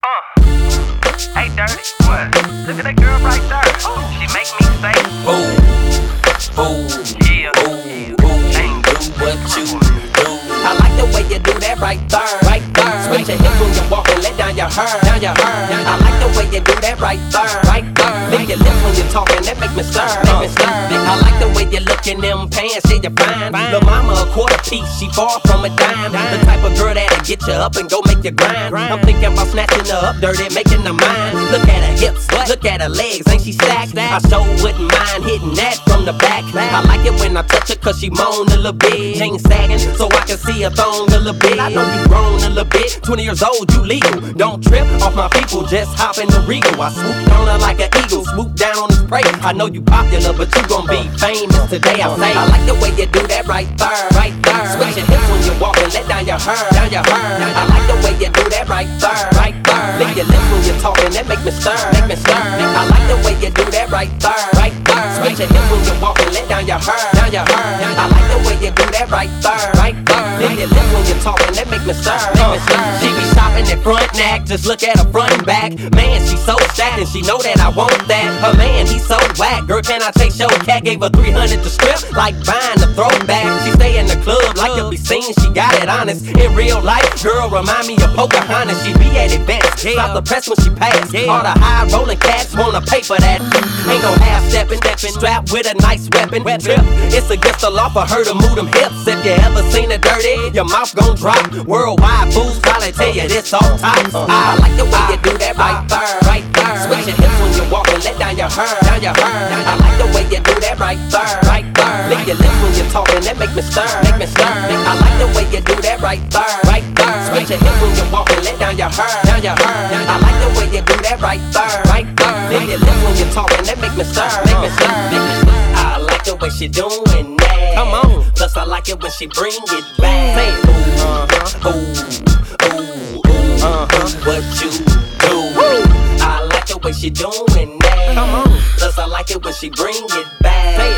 Hey, dirty, what? Look at that girl right there. She make me say, Ooh, yeah, ain't do what you do. I like the way you do that right there, right there. Switch your hips when you walk and let down your hair, down your hair. I like the way you do that right there, right there. Lick your lips when you're talking, that make me stir, make me stir. I like the way you look in them pants, yeah, you fine. Lil' mama a quarter piece, she far from a dime. The type of girl that'll get you up and go make you grind. I'm thinking about snatching her up, dirty, making her mine. Look at her hips, look at her legs, ain't she stacked? I sure wouldn't mind hitting that from the back. I like it when I touch her cause she moan a little bit. Chain sagging so I can see her thong a little bit. I know you grown a little bit, 20 years old, you legal. Don't trip off my people, just hop in the Regal. I swooped on her like an eagle, swoop down on his prey. I know you popular, but you gon' be famous today, I say. I like the way you do that right there, right there. Switch your hips when you walk and let down your hair, down your hair. I like the way you do that right there, right there. Lick your lips when you're talking, that make me stir, make me stir. I like the way you do that right there, right there. Switch your hips when you walk and let down your hair, down your hair. I like the way you do that right there, right there. Lick your lips when you're talking, that make me stir, make me stir. She be shopping at front neck, just look at her front and back. Man, she so stacked and she know that I want that. Her man, he so whack. Girl, can I take your cat? Gave her 300 to strip, like buying a throwback. She stay in the club, like to be seen, she got it honest. In real life, girl, remind me of Pocahontas. She be at events, stop the press when she pass. All the high rolling cats wanna pay for that. Ain't no half stepping, strapped with a nice weapon. Trip, it's against the law for her to move them hips. If you ever seen her dirty, your mouth gon' drop. Worldwide fools probably tell you this all time. I like the way you do that right there, right there. Switch your hips when you walk and let down your hair, down your hair. I like the way you do that right there, right there. Lick your lips when you're talking, that make me stir, make me stir. I like the way you do that right there, right there. Switch your hips when you walk and let down your hair, down your hair. I like the way you do that right there, right there. Lick your lips when you're talking, that make me stir, make me stir, make me stir. I like the way she doing that. Come on. Plus I like it when she bring it back. Say what you do. I like the way she doing that. Come on. Plus I like it when she bring it back. Say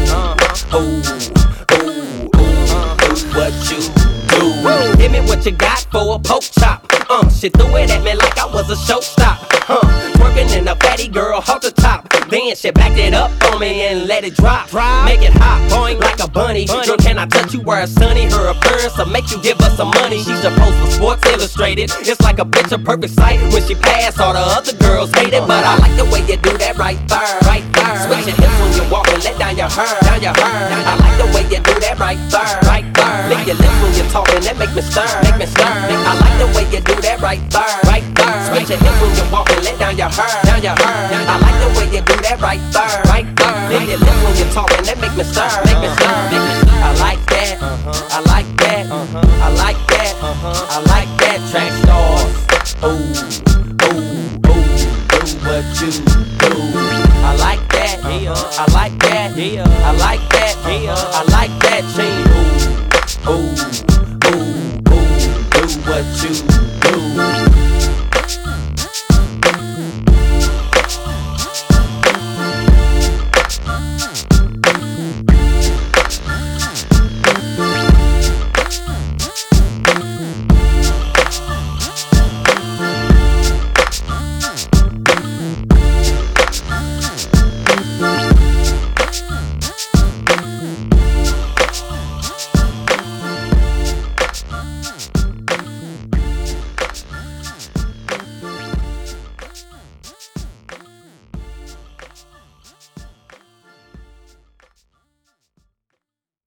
what you do. Give me what you got for a poke chop. She threw it at me like I was a showstop. Twerking in a fatty girl, hold the top. Then she backed it up on me and let it drop. Make it hot, boing like a bunny. Girl, can I touch you where it's sunny? Her appearance will make you give her some money. She's supposed for Sports Illustrated. It's like a picture perfect sight. When she pass, all the other girls hate it. But I like the way you do that right there, right there. Switch your hips when you walk and let down your hair, down your hair. I like the way you do that right there, right there. Lick your lips when you're talking, that make me stir, make me stir. I like the way you do that right there, right there. Switch your hips when you walk and let down your hair, down your hair. I like the way you do that right there, right there. Lick your lips when you're talking, that make me stir, make me stir, make me stir. I like that, I like that, I like that, I like that. Track stars, do what you do. I like that, I like that, I like that, I like that.